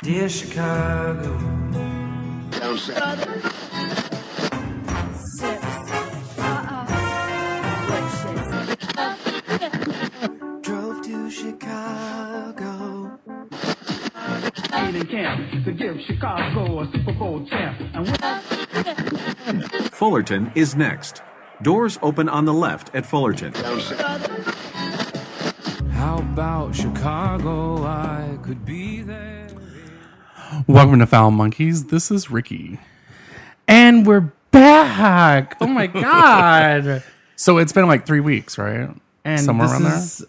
Dear Chicago. Drove to Chicago. In camp to give Chicago a Super Bowl champ. And Fullerton is next. Doors open on the left at Fullerton. How about Chicago? I could be there. Welcome to Foul Monkeys. This is Ricky. And we're back. Oh my God. So it's been like 3 weeks, right? And somewhere this around is,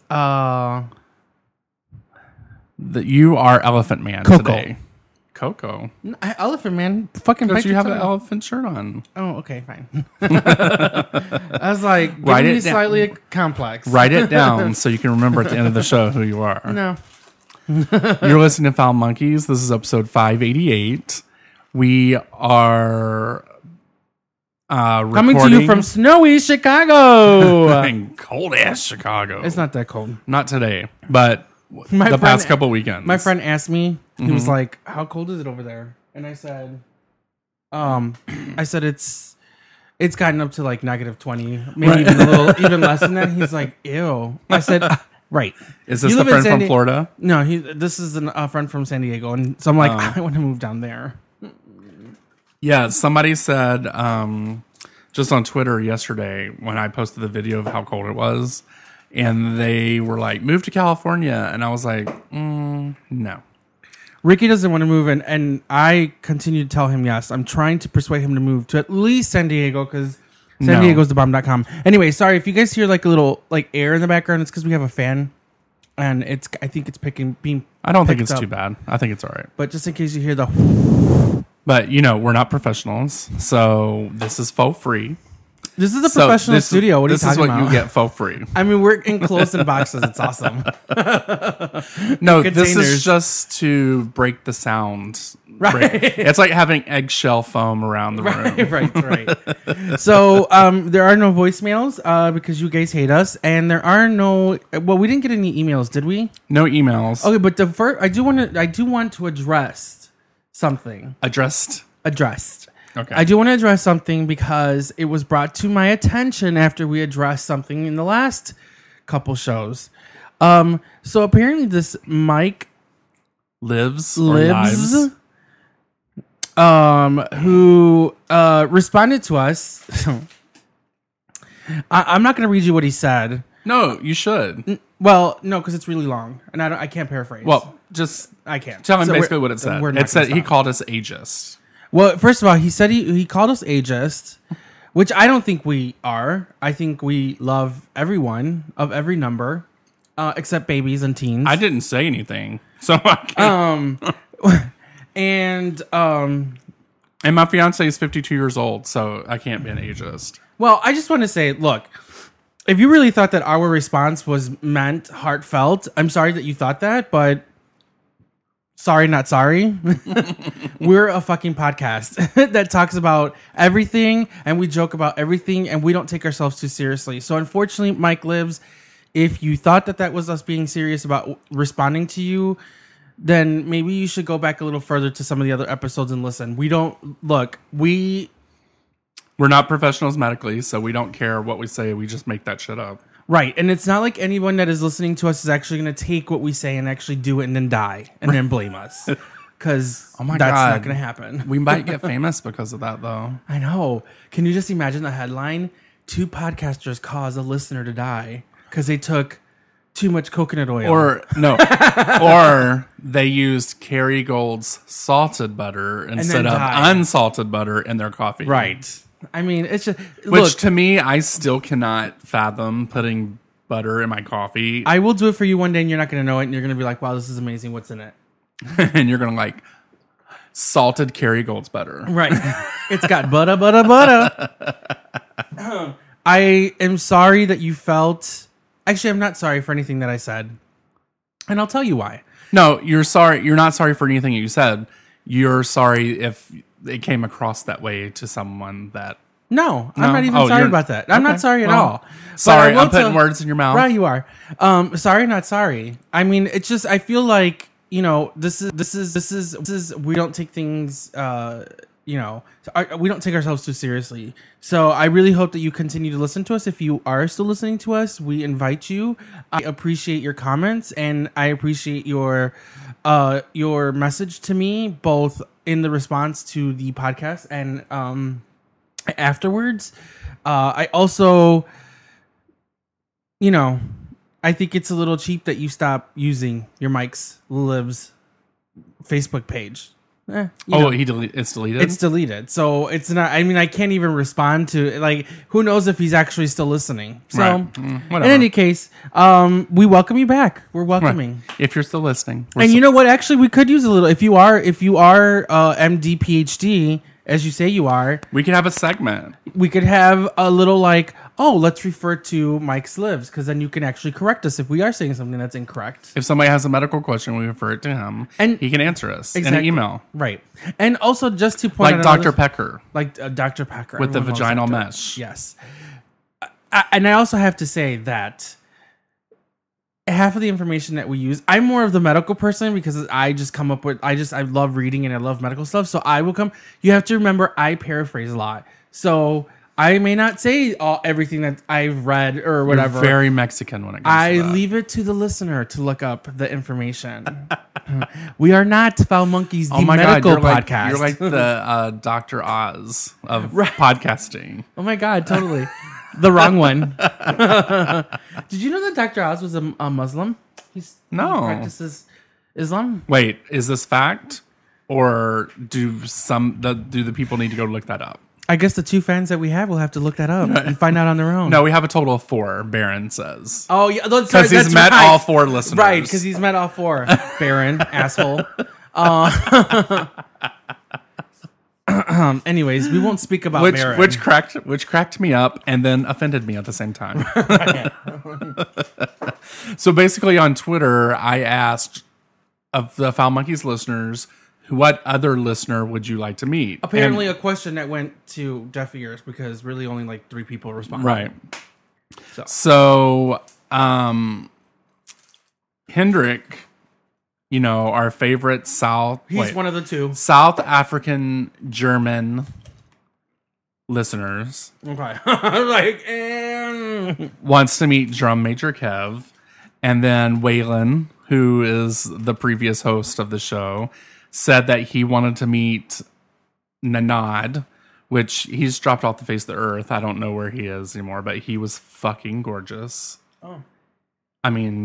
there. You are Elephant Man Coco. today. Coco. Elephant Man. Fucking Because bite you your have an tongue. elephant shirt on. Oh, okay, fine. I was like, Write giving me it down. slightly complex. Write it down so you can remember at the end of the show who you are. No. You're listening to Foul Monkeys. This is episode 588. We are Coming to you from snowy Chicago. in cold ass Chicago. It's not that cold. Not today, but My the friend- past couple weekends. My friend asked me, he Mm-hmm. was like, how cold is it over there? And I said, it's gotten up to like -20, maybe even a little, even less than that. He's like, ew. I said, right. Is this You the live in friend San from Di- Florida? No, this is a friend from San Diego. And so I'm like, I want to move down there. Yeah, somebody said just on Twitter yesterday when I posted the video of how cold it was, and they were like, move to California. And I was like, no. Ricky doesn't want to move, and I continue to tell him yes. I'm trying to persuade him to move to at least San Diego because San No. Diego's the bomb.com. Anyway, sorry if you guys hear like a little like air in the background. It's because we have a fan, and I think it's being. I don't think picked it's up. too bad. I think it's all right. But just in case you hear the, But, we're not professionals, so this is faux free. this is a So professional studio. What are you this is talking what about? you get faux free. I mean, we're enclosed in boxes. It's awesome. No, this Containers. is just to break the sound. Right. It's like having eggshell foam around the room. right. So there are no voicemails because you guys hate us, and there are no. Well, we didn't get any emails, did we? No emails. Okay, but the first, I do want to address something. Addressed. Okay. I do want to address something because it was brought to my attention after we addressed something in the last couple shows. So apparently this Mike Lives or lives. Lives, who responded to us. I'm not going to read you what he said. No, you should. Well, no, because it's really long, and I can't paraphrase. Well, just I can't tell him So basically we're- what it said. we're not It said gonna he stop. called us ageist. Well, first of all, he said he called us ageist, which I don't think we are. I think we love everyone of every number, except babies and teens. I didn't say anything, so I can't. And And my fiance is 52 years old, so I can't be an ageist. well, I just want to say, look, if you really thought that our response was meant heartfelt, I'm sorry that you thought that, but sorry, not sorry. We're a fucking podcast that talks about everything, and we joke about everything, and we don't take ourselves too seriously. So unfortunately, Mike Lives, if you thought that was us being serious about responding to you, then maybe you should go back a little further to some of the other episodes and listen. We're not professionals medically, so we don't care what we say. We just make that shit up. Right, and it's not like anyone that is listening to us is actually going to take what we say and actually do it and then die and then blame us. Because Oh my that's God. not going to happen. We might get famous because of that, though. I know. Can you just imagine the headline? 2 podcasters cause a listener to die because they took too much coconut oil. Or no, or they used Kerrygold's salted butter instead of died. unsalted butter in their coffee. Right. I mean, it's just... Which look, to me, I still cannot fathom putting butter in my coffee. I will do it for you one day and you're not going to know it and you're going to be like, wow, this is amazing. What's in it? And you're going to like salted Kerrygold's butter. Right. It's got butter. I am sorry that you felt... Actually, I'm not sorry for anything that I said. And I'll tell you why. No, you're sorry. You're not sorry for anything you said. You're sorry if it came across that way to someone that... No, No? I'm not even Oh, sorry you're- about that. I'm Okay. not sorry at Well, all. But sorry, I will I'm putting tell- words in your mouth. Right, you are. Sorry, not sorry. I mean, it's just, I feel like this is we don't take things we don't take ourselves too seriously. So I really hope that you continue to listen to us. If you are still listening to us, we invite you. I appreciate your comments, and I appreciate your message to me, both in the response to the podcast and afterwards. I also, I think it's a little cheap that you stop using your Mike's Lives Facebook page. It's deleted? It's deleted. So it's not, I mean, I can't even respond to, like, who knows if he's actually still listening. So, Right. Whatever. in any case, we welcome you back. We're welcoming. Right. If you're still listening. And you know what? Actually, we could use a little, if you are MD, PhD, as you say you are, we could have a segment. we could have a little like, let's refer to Mike's Lives, because then you can actually correct us if we are saying something that's incorrect. If somebody has a medical question, we refer it to him, And- he can answer us in an Exactly. email. Right. And also just to point Like out Dr. another- Pecker. like Dr. Pecker With the Everyone loves vaginal Dr. mesh. Yes. And I also have to say that half of the information that we use, I'm more of the medical person because I just come up with, I love reading and I love medical stuff. So you have to remember, I paraphrase a lot. So I may not say everything that I've read or whatever. You're very Mexican when it comes I to that. leave it to the listener to look up the information. We are not Foul Monkeys, the medical podcast. You're like the Dr. Oz of podcasting. Oh my God, totally. The wrong one. Did you know that Dr. Oz was a Muslim? He practices Islam. Wait, is this fact? Or do the people need to go look that up? I guess the two fans that we have will have to look that up and find out on their own. No, we have a total of 4, Baron says. Oh, yeah. Because he's met all 4 listeners. Right, because he's met all 4. Baron, asshole. Anyways, we won't speak about Baron. which cracked me up and then offended me at the same time. So basically on Twitter, I asked of the Foul Monkeys listeners, what other listener would you like to meet? Apparently a question that went to deaf ears because really only like 3 people responded. Right. So Hendrik, our favorite He's one of the 2. South African German listeners. Okay. Wants to meet Drum Major Kev, and then Waylon, who is the previous host of the show, said that he wanted to meet Nanad, which he's dropped off the face of the earth. I don't know where he is anymore, but he was fucking gorgeous. Oh. I mean,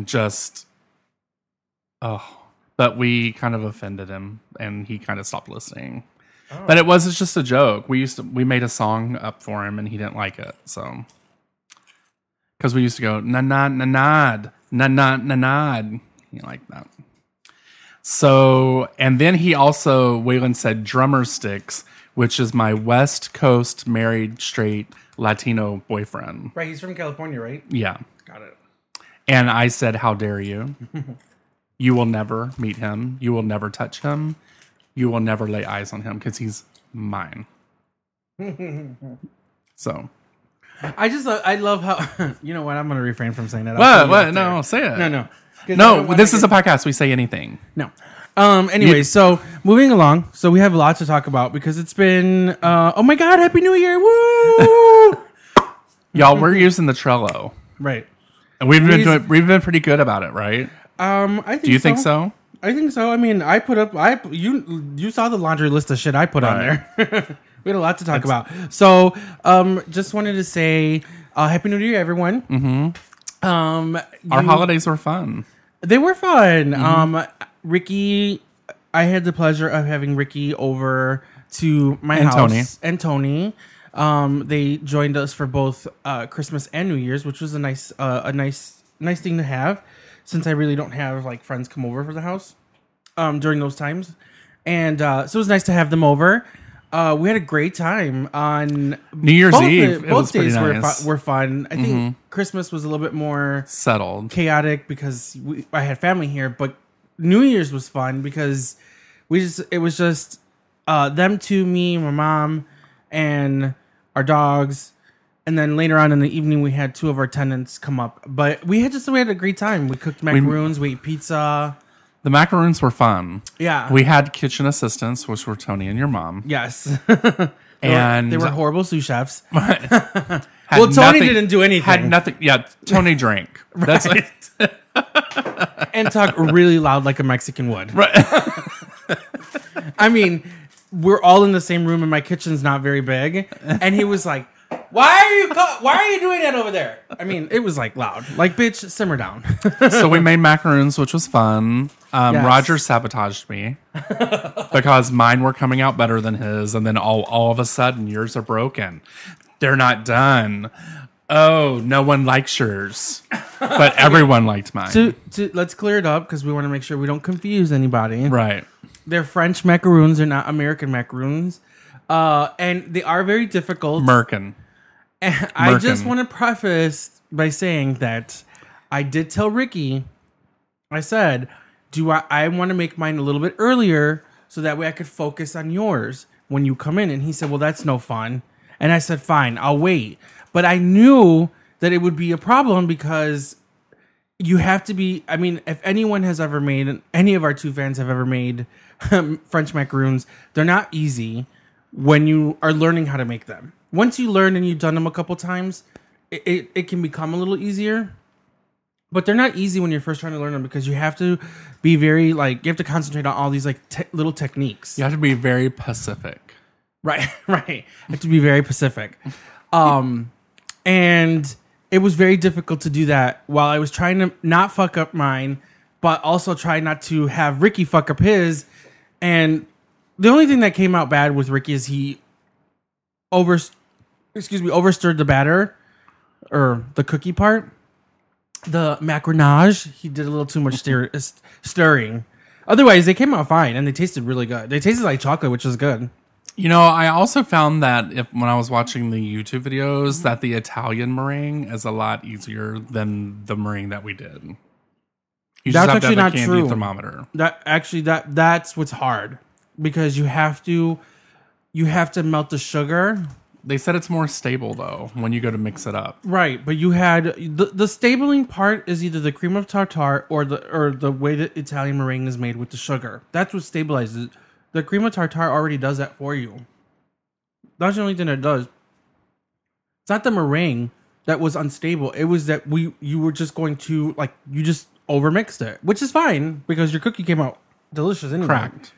but we kind of offended him, and he kind of stopped listening. Oh. But it's just a joke. We made a song up for him, and he didn't like it. So, because we used to go nanad, like that. So, and then he also, Waylon said drummer sticks, which is my West Coast married straight Latino boyfriend. Right, he's from California, right? Yeah. Got it. And I said, how dare you? You will never meet him. You will never touch him. You will never lay eyes on him because he's mine. So. I love how, you know what? I'm going to refrain from saying that. What? No, say it. No. No, this is a podcast. We say anything. No. Anyway, so moving along. So we have a lot to talk about because it's been, oh my God, Happy New Year. Woo! Y'all, we're using the Trello. Right. And we've been pretty good about it, right? I think Do you think so? I think so. I mean, you saw the laundry list of shit I put on there. We had a lot to talk about. So, just wanted to say, Happy New Year, everyone. Mm-hmm. Our holidays were fun. They were fun. Mm-hmm. Ricky, I had the pleasure of having Ricky over to my house. Tony. They joined us for both Christmas and New Year's, which was a nice thing to have, since I really don't have like friends come over for the house during those times, and so it was nice to have them over. We had a great time on New Year's Eve. Both days nice. were fun. I think Christmas was a little bit more settled, chaotic because I had family here, but New Year's was fun because it was just them two, me, my mom, and our dogs. And then later on in the evening, we had 2 of our tenants come up. But we had a great time. We cooked macaroons, we ate pizza. The macaroons were fun. Yeah. We had kitchen assistants, which were Tony and your mom. Yes. And they were horrible sous chefs. had Well, Tony nothing- didn't do anything. Had nothing. Yeah, Tony drank. That's Right. And talk really loud like a Mexican would. right. I mean, we're all in the same room and my kitchen's not very big. And he was like, why are you doing that over there? I mean, it was like loud. Like, bitch, simmer down. So we made macaroons, which was fun. Yes. Roger sabotaged me because mine were coming out better than his, and then all of a sudden yours are broken. They're not done. Oh, no one likes yours, but everyone liked mine. to let's clear it up because we want to make sure we don't confuse anybody. Right. They're French macaroons. They're not American macaroons. And they are very difficult. Merkin. And I just Merkin. want to preface by saying that I did tell Ricky, I said, I want to make mine a little bit earlier so that way I could focus on yours when you come in. And he said, well, that's no fun. And I said, fine, I'll wait. But I knew that it would be a problem because you have to be, I mean, if anyone has ever made, any of our two fans have ever made French macaroons, they're not easy when you are learning how to make them. Once you learn and you've done them a couple times, it can become a little easier. But they're not easy when you're first trying to learn them because you have to be very, like, you have to concentrate on all these, like, little techniques. You have to be very Pacific. Right, right. You have to be very Pacific. And it was very difficult to do that while I was trying to not fuck up mine, but also try not to have Ricky fuck up his. And the only thing that came out bad with Ricky is he overstirred the batter or the cookie part. The macaronage, he did a little too much stirring. Otherwise, they came out fine and they tasted really good. They tasted like chocolate, which is good. You know, I also found that when I was watching the YouTube videos, that the Italian meringue is a lot easier than the meringue that we did. You That's just have actually to have not a candy true. thermometer. That's what's hard because you have to melt the sugar. They said it's more stable though when you go to mix it up. Right, but you had the stabling part is either the cream of tartar or the way that Italian meringue is made with the sugar. That's what stabilizes it. The cream of tartar already does that for you. That's the only thing it does. It's not the meringue that was unstable. It was that you were just going to, like, you just overmixed it, which is fine because your cookie came out delicious anyway. Cracked.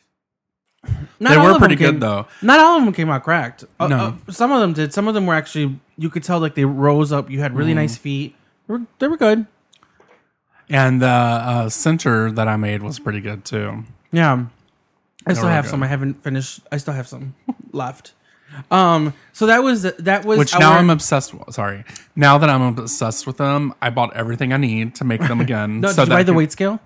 Not They all were of them pretty good, though. Not all of them came out cracked. No. Some of them did. Some of them were actually, you could tell like they rose up. You had really nice feet. They were good. And the center that I made was pretty good too. Yeah. I still were have good. some. I haven't finished. I still have some left. So that was Which now I'm obsessed with. Sorry. Now that I'm obsessed with them, I bought everything I need to make them again. No, so did you buy the weight scale?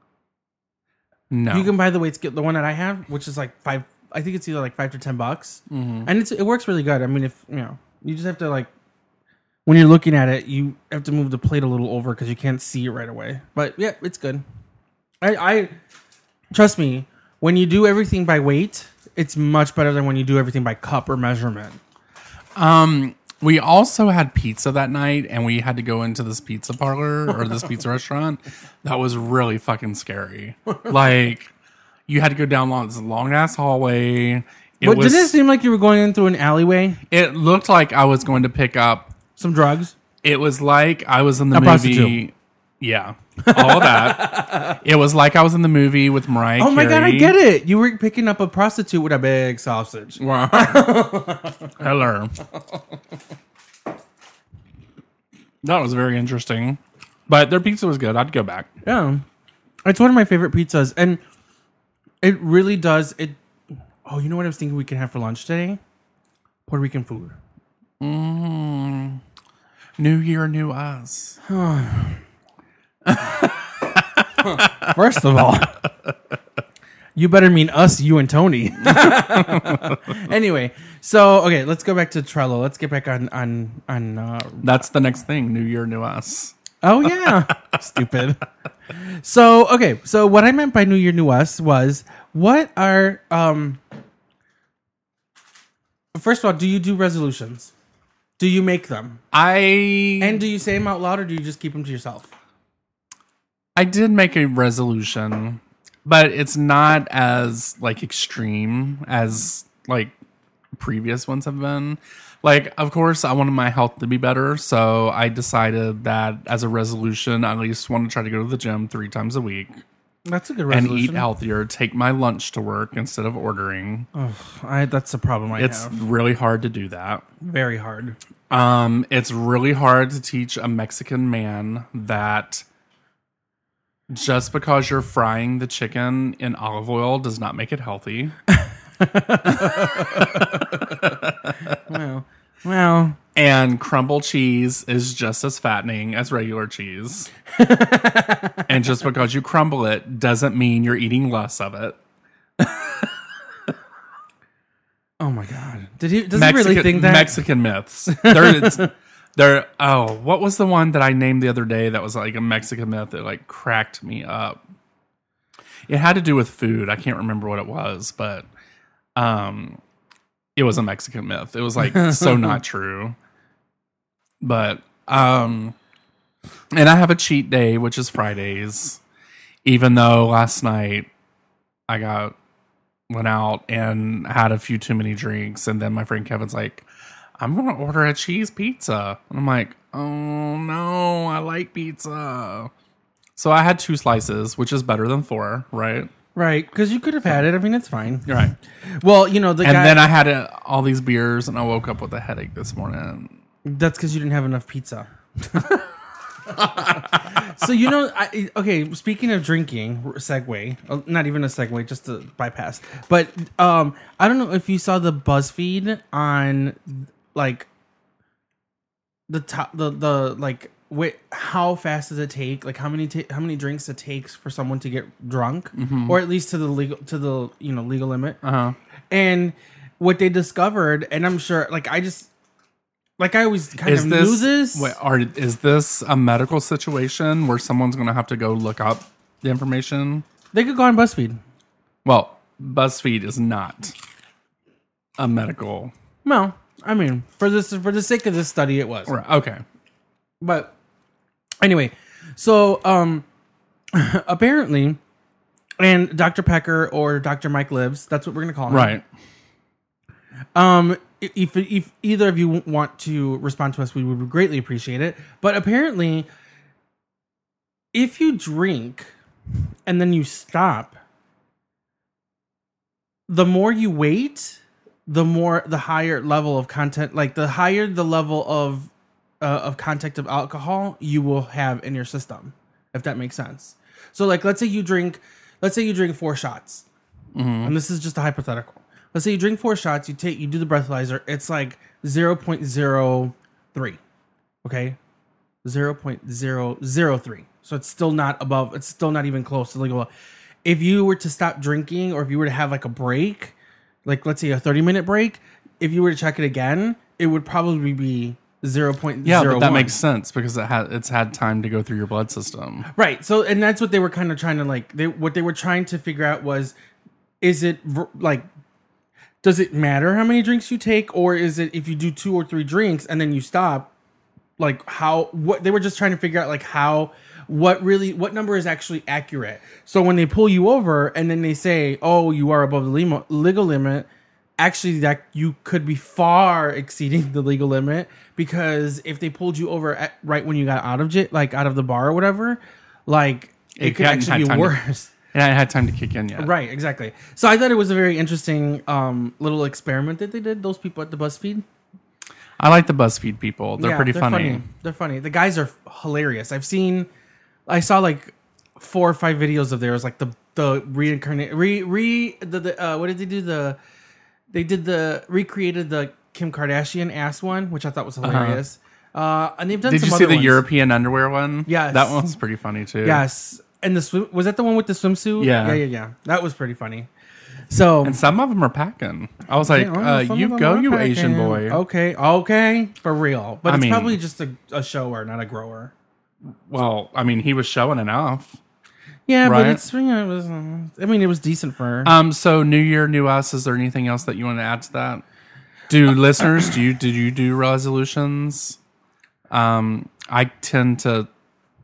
No. You can buy the weight scale, the one that I have, which is like $5. I think it's either like $5 to $10, and it works really good. I mean, if you just have to, like, when you're looking at it, you have to move the plate a little over because you can't see it right away. But yeah, it's good. I trust me. When you do everything by weight, it's much better than when you do everything by cup or measurement. We also had pizza that night, and we had to go into this pizza parlor or this pizza restaurant. That was really fucking scary. Like, you had to go down this long ass hallway. Didn't it seem like you were going in through an alleyway? It looked like I was going to pick up. Some drugs? It was like I was in the A movie. prostitute. Yeah, all of that. It was like I was in the movie with Mariah Oh my god, I Carey. get it. You were picking up a prostitute with a big sausage. Hello. That was very interesting. But their pizza was good. I'd go back. Yeah. It's one of my favorite pizzas. And it really does. Oh, you know what I was thinking we could have for lunch today? Puerto Rican food. New year, new us. First of all, you better mean us, you and Tony. Anyway, so okay, let's go back to Trello. Let's get back on. That's the next thing. New year, new us. Oh yeah, stupid. So okay, so what I meant by New Year, New Us was what are First of all, do you do resolutions? Do you make them? And do you say them out loud or do you just keep them to yourself? I did make a resolution, but it's not as like extreme as like previous ones have been. Like, of course, I wanted my health to be better, so I decided that as a resolution, I at least want to try to go to the gym 3 times a week That's a good and resolution. eat healthier. Take my lunch to work instead of ordering. That's the problem I It's have. really hard to do that. Very hard. It's really hard to teach a Mexican man that just because you're frying the chicken in olive oil does not make it healthy. Well, And crumble cheese is just as fattening as regular cheese. And just because you crumble it doesn't mean you're eating less of it. oh my God. Does he really think that? Mexican myths. What was the one that I named the other day that was like a Mexican myth that like cracked me up? It had to do with food. I can't remember what it was, but it was a Mexican myth. It was like so not true. But and I have a cheat day, which is Fridays, even though last night I went out and had a few too many drinks, and then my friend Kevin's like, I'm gonna order a cheese pizza. And I'm like, oh no, I like pizza. So I had 2 slices, which is better than 4, right? Right, because you could have had it. I mean, it's fine. You're right. Well, the And guy. then I had all these beers, and I woke up with a headache this morning. That's because you didn't have enough pizza. So, okay, speaking of drinking, segue, not even a segue, just to bypass. But I don't know if you saw the BuzzFeed on, like, the top, the like, how fast does it take? Like, how many drinks it takes for someone to get drunk, or at least to the legal limit. And what they discovered, and I'm sure, I always kind of knew this. Is this a medical situation where someone's going to have to go look up the information? They could go on BuzzFeed. Well, BuzzFeed is not a medical. No, I mean, for the sake of this study, it was. Right, okay. But anyway, so apparently, and Dr. Pecker or Dr. Mike Libs, that's what we're gonna call him. Right. If either of you want to respond to us, we would greatly appreciate it. But apparently, if you drink and then you stop, the more you wait, the higher level of content, like the higher the level of content of alcohol you will have in your system, if that makes sense. So, like, let's say you drink 4 shots, and this is just a hypothetical. Let's say you drink 4 shots, you do the breathalyzer, it's like 0.03. Okay? 0.003. So it's still not above, it's still not even close to legal. If you were to stop drinking, or if you were to have like a break, like let's say a 30-minute break, if you were to check it again, it would probably be 0.01. Yeah, but that makes sense because it's had time to go through your blood system. Right. So, and that's what they were kind of trying to what they were trying to figure out was, is it like, does it matter how many drinks you take, or is it if you do 2 or 3 drinks and then you stop, like what they were just trying to figure out, like what number is actually accurate. So when they pull you over and then they say, oh, you are above the legal limit, actually that you could be far exceeding the legal limit, because if they pulled you over right when you got out of out of the bar or whatever, like it could actually be worse. And I had time to kick in yet. Right, exactly. So I thought it was a very interesting little experiment that they did, those people at the BuzzFeed. I like the BuzzFeed people. They're pretty funny. They're funny. The guys are hilarious. I saw like 4 or 5 videos of theirs, like the reincarnate what did they do? They recreated the Kim Kardashian ass one, which I thought was hilarious. And they've done Did some you other see the ones. European underwear one? Yes. That one was pretty funny too. Yes. And was that the one with the swimsuit? Yeah. Yeah. That was pretty funny. So, And some of them are packing. I was like, you go, you Asian boy. Okay, for real. But it's mean- probably just a shower, not a grower. Well, I mean, he was showing enough. Yeah, Right. but it was decent for her. So New Year, new us. Is there anything else that you want to add to that? Do listeners, did you do resolutions? I tend to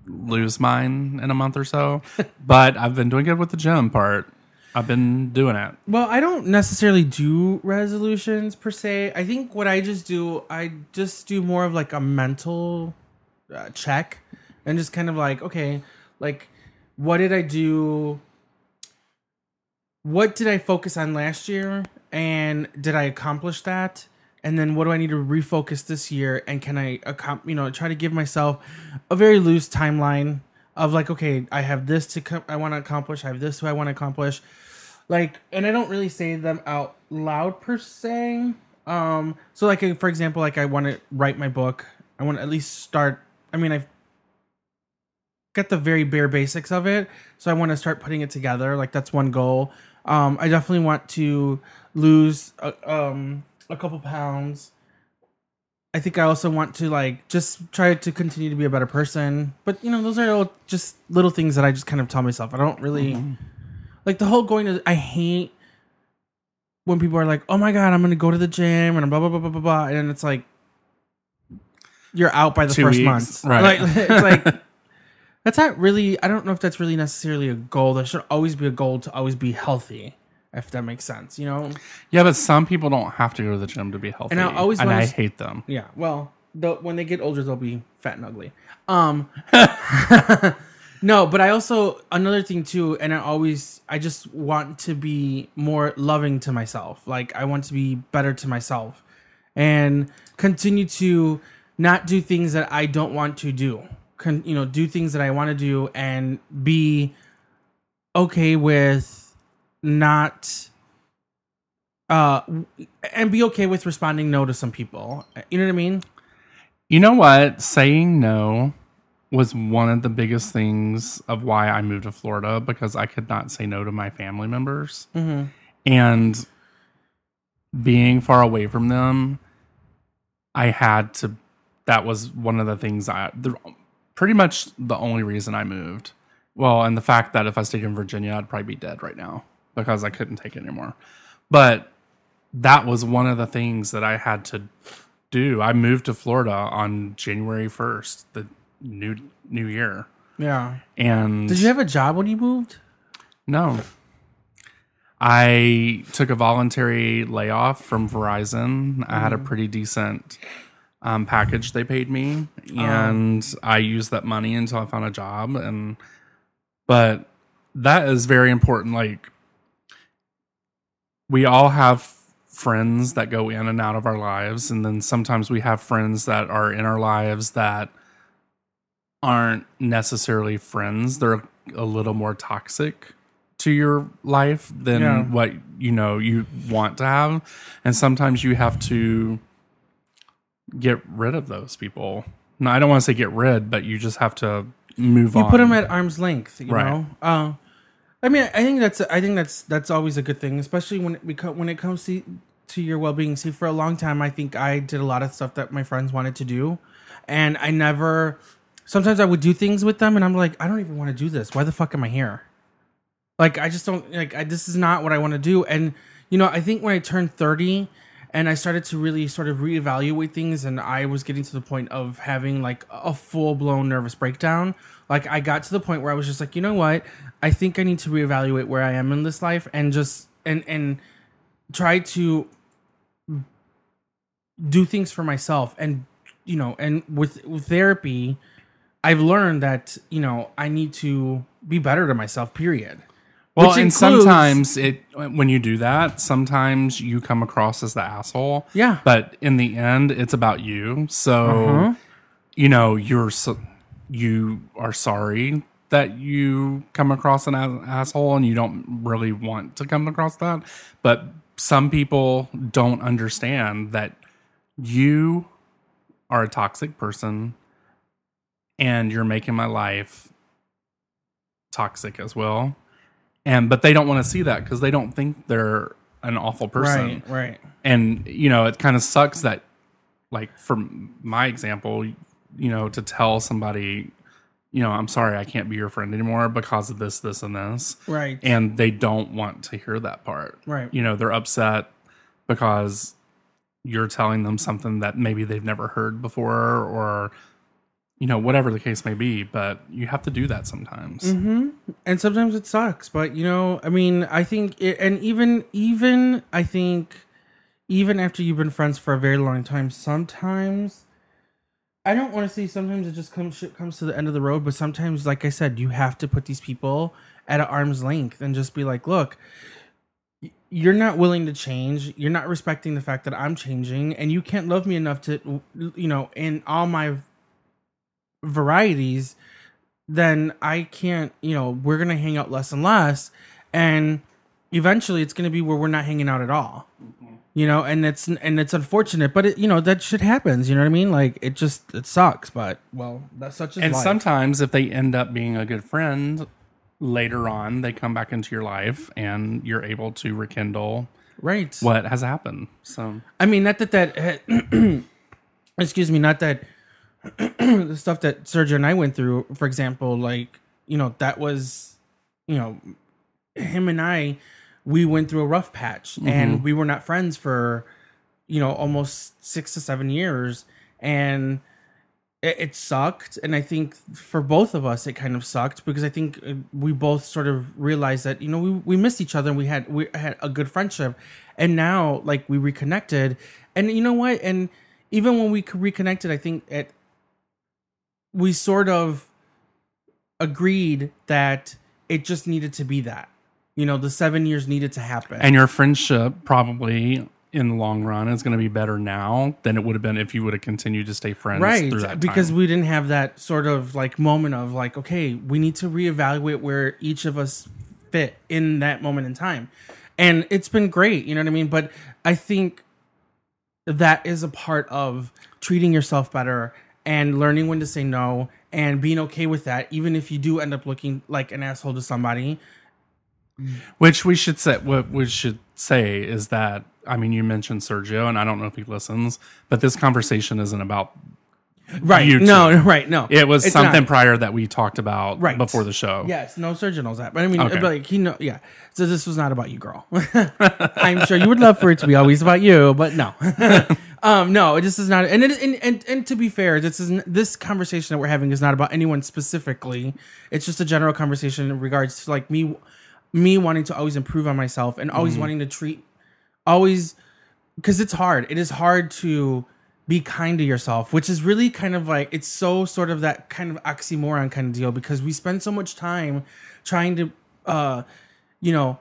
lose mine in a month or so. But I've been doing good with the gym part. I've been doing it. Well, I don't necessarily do resolutions per se. I think what I just do more of like a mental check and just kind of like, okay, like what did I do? What did I focus on last year? And did I accomplish that? And then what do I need to refocus this year? And can I, try to give myself a very loose timeline of like, okay, I have this I want to accomplish. I have this I want to accomplish. Like, and I don't really say them out loud per se. So like, for example, like I want to write my book. I want to at least start. I mean, I've got the very bare basics of it. So I want to start putting it together. Like that's one goal. I definitely want to lose a couple pounds. I think I also want to like just try to continue to be a better person. But those are all just little things that I just kind of tell myself. I don't really like the whole going to. I hate when people are like, "Oh my god, I'm going to go to the gym and blah blah blah blah blah blah," and then it's like you're out by the 2 first weeks. month. Right? Like, it's like that's not really. I don't know if that's really necessarily a goal. There should always be a goal to always be healthy. If that makes sense, Yeah, but some people don't have to go to the gym to be healthy. And I hate them. Yeah, well, when they get older, they'll be fat and ugly. No, but I also, another thing too, and I just want to be more loving to myself. Like, I want to be better to myself and continue to not do things that I don't want to do. Do things that I want to do and be okay with not and be okay with responding no to some people. You know what I mean? You know what? Saying no was one of the biggest things of why I moved to Florida, because I could not say no to my family members. Mm-hmm. And being far away from them, I had to. That was one of the things pretty much the only reason I moved. Well, and the fact that if I stayed in Virginia, I'd probably be dead right now because I couldn't take it anymore. But that was one of the things that I had to do. I moved to Florida on January 1st, the new year. Yeah. And did you have a job when you moved? No. I took a voluntary layoff from Verizon. I had a pretty decent package they paid me, and I used that money until I found a job. But that is very important. Like, we all have friends that go in and out of our lives, and then sometimes we have friends that are in our lives that aren't necessarily friends. They're a little more toxic to your life than what you want to have, and sometimes you have to get rid of those people. No, I don't want to say get rid, but you just have to move on. You put them at arm's length, you Right. know. I mean, I think that's always a good thing, especially when it comes to your well-being. See, for a long time, I think I did a lot of stuff that my friends wanted to do, and I never. Sometimes I would do things with them, and I'm like, I don't even want to do this. Why the fuck am I here? Like, I just don't this is not what I want to do. And I think when I turned 30, and I started to really sort of reevaluate things, and I was getting to the point of having like a full-blown nervous breakdown. Like, I got to the point where I was just like, you know what? I think I need to reevaluate where I am in this life and just and try to do things for myself. And and with therapy, I've learned that I need to be better to myself. Period. Well, and sometimes when you do that, sometimes you come across as the asshole. Yeah. But in the end, it's about you. So, you are sorry that you come across an asshole, and you don't really want to come across that. But some people don't understand that you are a toxic person, and you're making my life toxic as well. But they don't want to see that because they don't think they're an awful person. Right. And, it kind of sucks that, like, for my example, to tell somebody, I'm sorry, I can't be your friend anymore because of this, this, and this. Right. And they don't want to hear that part. Right. They're upset because you're telling them something that maybe they've never heard before, or whatever the case may be, but you have to do that sometimes. And sometimes it sucks, but I think and even I think even after you've been friends for a very long time, sometimes I don't want to say sometimes it just comes to the end of the road, but sometimes, like I said, you have to put these people at an arm's length and just be like, look, you're not willing to change. You're not respecting the fact that I'm changing, and you can't love me enough to, in all my varieties, then I can't, we're going to hang out less and less. And eventually it's going to be where we're not hanging out at all. And it's unfortunate, but that shit happens. You know what I mean? Like it sucks, but that's such a life. Sometimes if they end up being a good friend later on, they come back into your life and you're able to rekindle what has happened. So, I mean, not that excuse me, not that the stuff that Sergio and I went through, for example, like, that was, him and I, we went through a rough patch and we were not friends for, almost 6 to 7 years. And it sucked. And I think for both of us, it kind of sucked because I think we both sort of realized that, we missed each other and we had a good friendship. And now, like, we reconnected. And you know what? And even when we reconnected, I think we sort of agreed that it just needed to be that. The 7 years needed to happen. And your friendship probably in the long run is going to be better now than it would have been if you would have continued to stay friends through that time. Because we didn't have that sort of like moment of like, okay, we need to reevaluate where each of us fit in that moment in time. And it's been great, you know what I mean? But I think that is a part of treating yourself better and learning when to say no and being okay with that, even if you do end up looking like an asshole to somebody. Which we should say. What we should say is that, I mean, you mentioned Sergio, and I don't know if he listens, but this conversation isn't about you two. No, right, no. It was something prior that we talked about before the show. Yes, no, Sergio knows that, but I mean, like he know, yeah. So this was not about you, girl. I'm sure you would love for it to be always about you, but no, no, this is not. And to be fair, this conversation that we're having is not about anyone specifically. It's just a general conversation in regards to like me wanting to always improve on myself and always wanting to because it's hard. It is hard to be kind to yourself, which is really kind of like, it's so sort of that kind of oxymoron kind of deal because we spend so much time trying to, and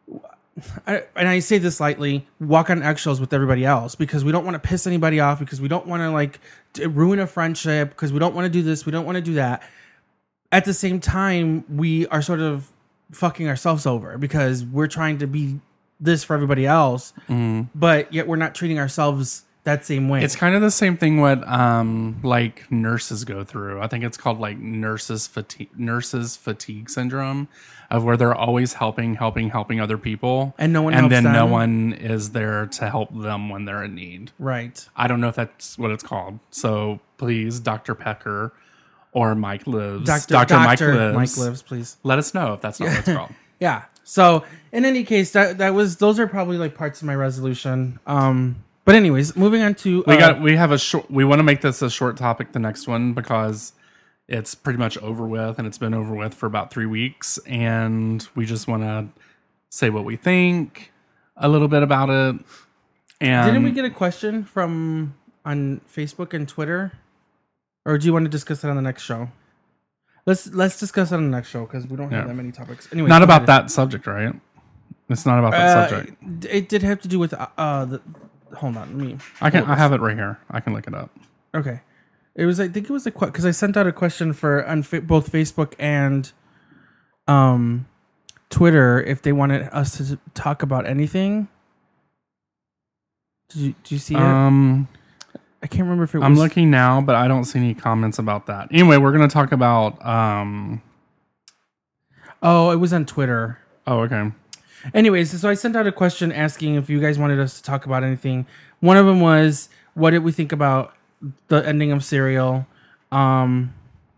I say this lightly, walk on eggshells with everybody else because we don't want to piss anybody off, because we don't want to like ruin a friendship, because we don't want to do this, we don't want to do that. At the same time, we are sort of fucking ourselves over because we're trying to be this for everybody else, but yet we're not treating ourselves that same way. It's kind of the same thing what like nurses go through. I think it's called like nurses fatigue syndrome, of where they're always helping other people, and no one helps them. No one is there to help them when they're in need. Right. I don't know if that's what it's called. So please, Dr. Pecker or Mike Lives, Dr. Mike Lives, please let us know if that's not what it's called. Yeah. So in any case, those are probably like parts of my resolution. But anyways, moving on to we want to make this a short topic, the next one, because it's pretty much over with, and it's been over with for about 3 weeks, and we just want to say what we think a little bit about it. And didn't we get a question on Facebook and Twitter, or do you want to discuss it on the next show? Let's discuss it on the next show because we don't have that many topics. Anyway, not about that subject, right? It's not about that subject. It did have to do with hold on, I have it right here. I can look it up. Okay, it was. I think it was because I sent out a question on both Facebook and Twitter if they wanted us to talk about anything. Did you see it? I can't remember if it was. I'm looking now, but I don't see any comments about that. Anyway, we're going to talk about. Oh, it was on Twitter. Oh, okay. Anyways, so I sent out a question asking if you guys wanted us to talk about anything. One of them was, what did we think about the ending of Serial? And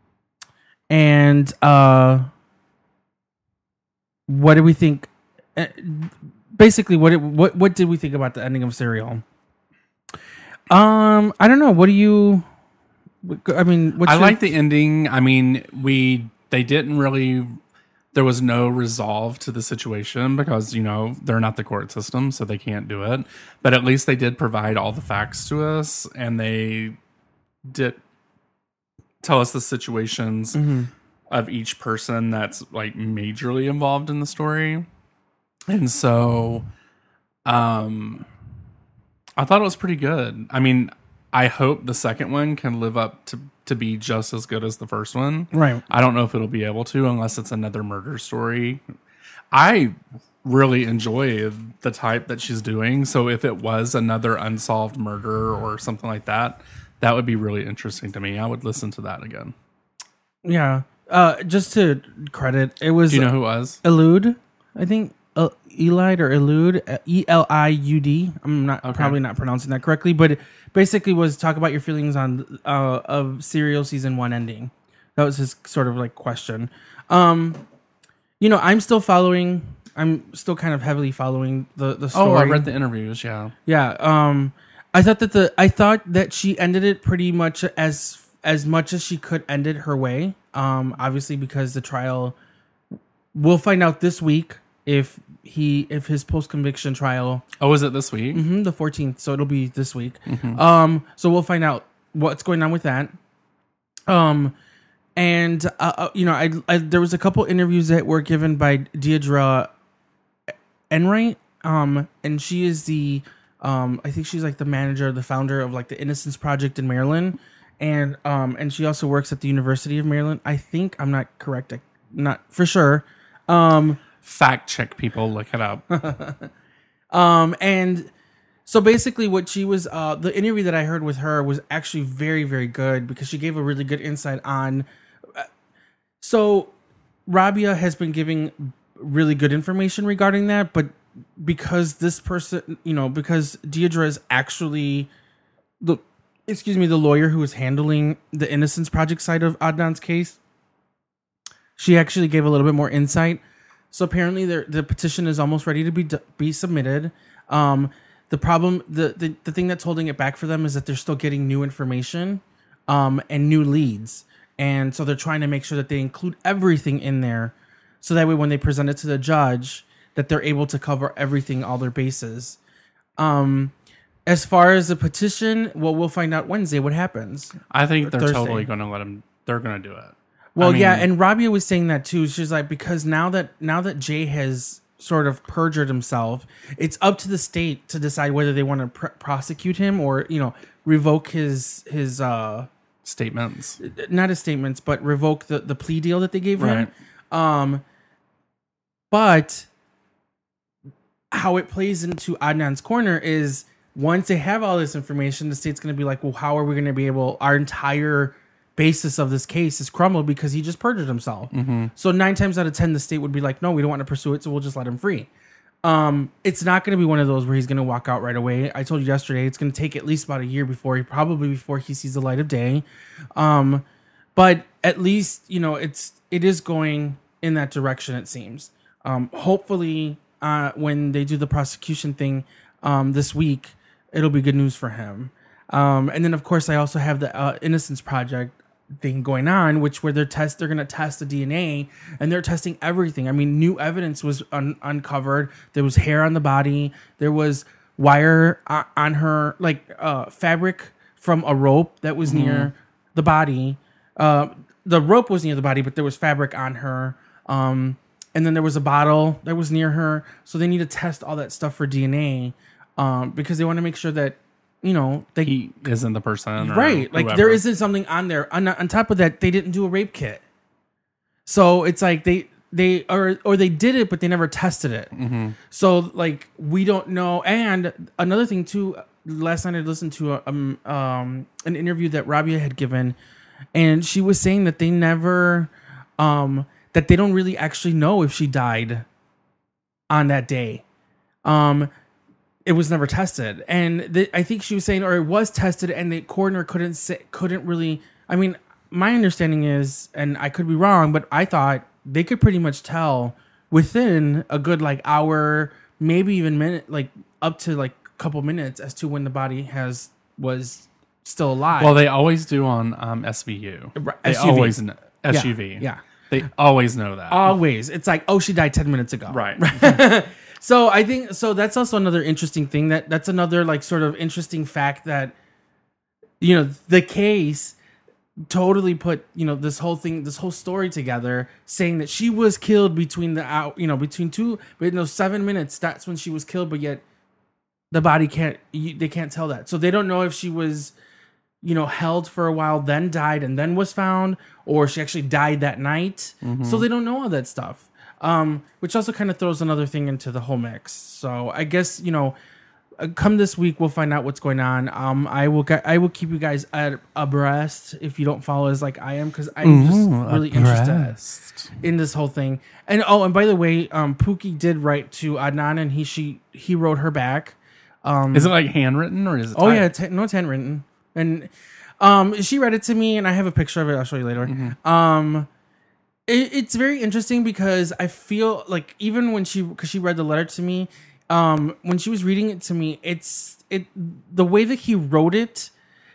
what did we think? Basically, what did we think about the ending of Serial? I don't know. What do you I mean, I like the ending. I mean, they didn't really. There was no resolve to the situation because, they're not the court system, so they can't do it. But at least they did provide all the facts to us, and they did tell us the situations of each person that's like majorly involved in the story. And so I thought it was pretty good. I mean, I hope the second one can live up to be just as good as the first one. Right. I don't know if it'll be able to unless it's another murder story. I really enjoy the type that she's doing. So if it was another unsolved murder or something like that, that would be really interesting to me. I would listen to that again. Yeah. Just to credit, it was... Do you know who it was? Elude, I think. Elide or Elude, Eliud. I'm not probably not pronouncing that correctly, but it basically was talk about your feelings on of Serial season 1 ending. That was his sort of like question. I'm still following. I'm still kind of heavily following the story. Oh, I read the interviews. Yeah, yeah. I thought that she ended it pretty much as much as she could end it her way. Obviously, because the trial, we'll find out this week if his post-conviction trial. Oh, is it this week? Mm-hmm, the 14th, so it'll be this week. Mm-hmm. So we'll find out what's going on with that. And there was a couple interviews that were given by Deidre Enright, and she is the I think she's like the manager, the founder of like the Innocence Project in Maryland, and she also works at the University of Maryland. I think I'm not correct, not for sure. Fact check, people, look it up. And so basically what she was, the interview that I heard with her was actually very, very good because she gave a really good insight on, so Rabia has been giving really good information regarding that, but because this person, because Deidre is actually the lawyer who is handling the Innocence Project side of Adnan's case, she actually gave a little bit more insight. So apparently the petition is almost ready to be submitted. The problem, the thing that's holding it back for them is that they're still getting new information and new leads. And so they're trying to make sure that they include everything in there so that way when they present it to the judge, that they're able to cover everything, all their bases. As far as the petition, well, we'll find out Wednesday what happens. I think they're Thursday. totally going to let them. They're going to do it. Well, yeah, and Rabia was saying that too. She's like, because now that Jay has sort of perjured himself, it's up to the state to decide whether they want to prosecute him or revoke his statements, not his statements, but revoke the plea deal that they gave him. Right. But how it plays into Adnan's corner is once they have all this information, the state's going to be like, well, how are we going to be able? Our entire basis of this case is crumbled because he just perjured himself. Mm-hmm. So 9 times out of 10, the state would be like, no, we don't want to pursue it, so we'll just let him free. It's not going to be one of those where he's going to walk out right away. I told you yesterday, it's going to take at least about a year before he sees the light of day. But at least, it is going in that direction, it seems. Hopefully, when they do the prosecution thing this week, it'll be good news for him. And then, of course, I also have the Innocence Project thing going on, where they're going to test the DNA, and they're testing everything. I mean, new evidence was uncovered. There was hair on the body. There was wire on her, fabric from a rope that was near the body. The rope was near the body, but there was fabric on her. And then there was a bottle that was near her. So they need to test all that stuff for DNA because they want to make sure that he isn't the person, right? Like whoever. there isn't something on there. On top of that, they didn't do a rape kit, so it's like they did it, but they never tested it. Mm-hmm. So we don't know. And another thing too, last night I listened to an interview that Rabia had given, and she was saying that they never, that they don't really actually know if she died on that day. It was never tested, and I think she was saying, or it was tested, and the coroner couldn't really. I mean, my understanding is, and I could be wrong, but I thought they could pretty much tell within a good hour, maybe even minute, up to a couple minutes, as to when the body was still alive. Well, they always do on SVU. They SUV. always know. SUV. Yeah. They always know that. Always. It's like, oh, she died 10 minutes ago. Right. So I think that's also another interesting thing that's another like sort of interesting fact that, you know, the case totally put, you know, this whole story together, saying that she was killed between 7 minutes. That's when she was killed, but yet the body they can't tell that. So they don't know if she was, you know, held for a while, then died and then was found, or she actually died that night. So they don't know all that stuff. Which also kind of throws another thing into the whole mix. So I guess, you know, come this week, we'll find out what's going on. I will keep you guys abreast if you don't follow us like I am, because I'm just really interested in this whole thing. And and by the way, Pookie did write to Adnan, and he wrote her back. Is it like handwritten or is it? Oh yeah, it's handwritten, and she read it to me, and I have a picture of it. I'll show you later. It's very interesting because I feel like even when she read the letter to me. When she was reading it to me, the way that he wrote it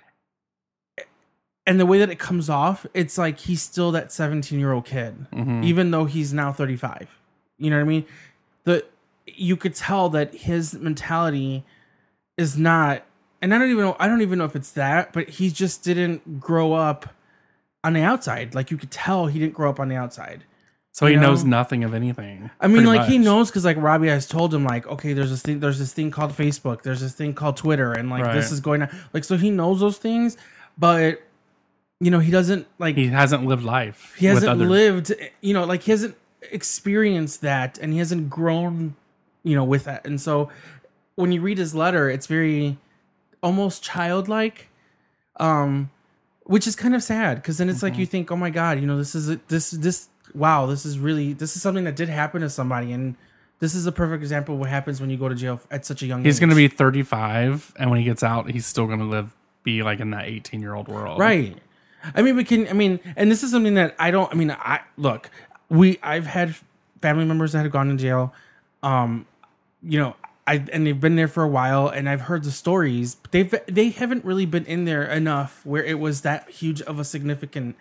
and the way that it comes off, it's like he's still that 17-year-old kid, even though he's now 35. You know what I mean? You could tell that his mentality is not, and I don't even know if it's that, but he just didn't grow up on the outside. Like you could tell he didn't grow up on the outside. So he knows nothing of anything. I mean, like he knows because like Robbie has told him like, okay, there's this thing called Facebook, there's this thing called Twitter, and like this is going on. Like, so he knows those things, but you know, he doesn't like. He hasn't lived life. He hasn't lived, you know, like he hasn't experienced that, and he hasn't grown, you know, with that. And so when you read his letter, it's very almost childlike, which is kind of sad because then it's like you think, oh my God, you know, wow, this is something that did happen to somebody, and this is a perfect example of what happens when you go to jail at such a young age. He's going to be 35, and when he gets out, he's still going to be like in that 18-year-old world. Right. I mean, and this is something that I've had family members that have gone to jail, you know, and they've been there for a while, and I've heard the stories, but they haven't really been in there enough where it was that huge of a significant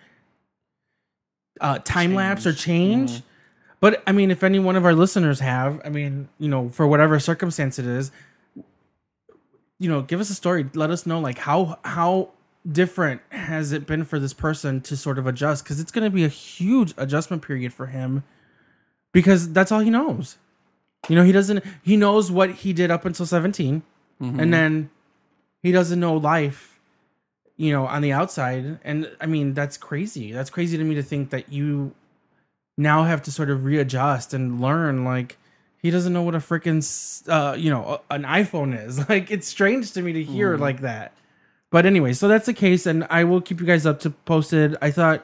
time lapse or change. But I mean, if any one of our listeners have, I mean, you know, for whatever circumstance it is, you know, give us a story. Let us know, like, how different has it been for this person to sort of adjust? Because it's going to be a huge adjustment period for him, because that's all he knows. You know, he knows what he did up until 17, and then he doesn't know life, you know, on the outside. And I mean, that's crazy. That's crazy to me to think that you now have to sort of readjust and learn. Like, he doesn't know what a freaking, you know, an iPhone is. Like, it's strange to me to hear like that. But anyway, so that's the case, and I will keep you guys posted. I thought